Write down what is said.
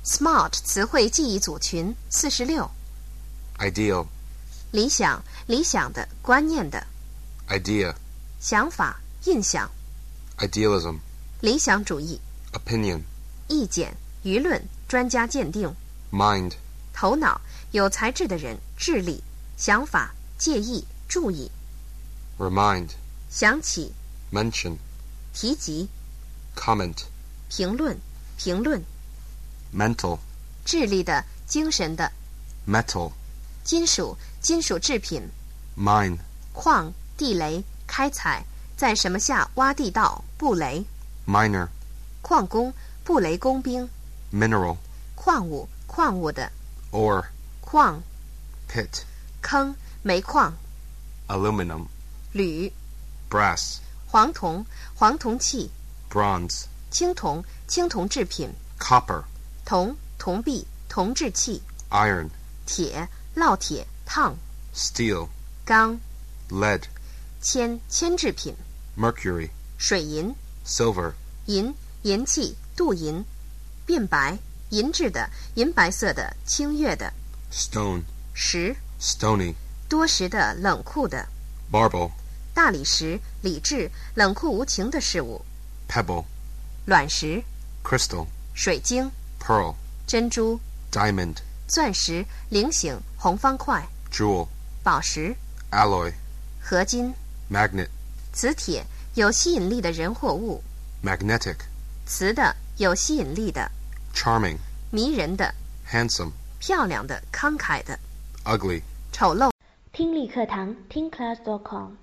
Smart 词汇记忆组群46。 Ideal. 理想，理想的，观念的。 Idea. 想法，印象。 Idealism. 理想主义。 Opinion. 意见，舆论，专家鉴定。 Mind. 头脑，有才智的人，智力。想法，介意，注意。 Remind. 想起， Mention. 提及。 Comment. 评论，评论。 Mental. 智力的，精神的。 Metal. 金属，金属制品。 Mine. 矿，地雷，开采，在什么下挖地道，布雷。 Miner. 矿工，布雷工兵。 Mineral. 矿物，矿物的。 Ore. 矿， Pit. 坑，煤矿。 Aluminum. 铝， Brass. 黄铜，黄铜器。 Bronze. 青铜，青铜制品。 Copper. 铜，铜币，铜制器。 Iron. 铁，烙铁，烫。 Steel. 钢， Lead. 铅，铅制品。 Mercury. 水银， Silver. 银，银器，镀银。变白，银质的，银白色的，清月的。 Stone. 石， Stony. 多石的，冷酷的。 Marble. 大理石，理智，冷酷无情的事物。 Pebble. 卵石， Crystal. 水晶， Pearl. 珍珠。 Diamond. 钻石，菱形，红方块。 Jewel. 宝石， Alloy. 合金。 Magnet. 磁铁，有吸引力的人或物。 Magnetic. 磁的，有吸引力的。 Charming. 迷人的， Handsome. 漂亮的，慷慨的。 Ugly. 丑陋。 听力课堂听class.com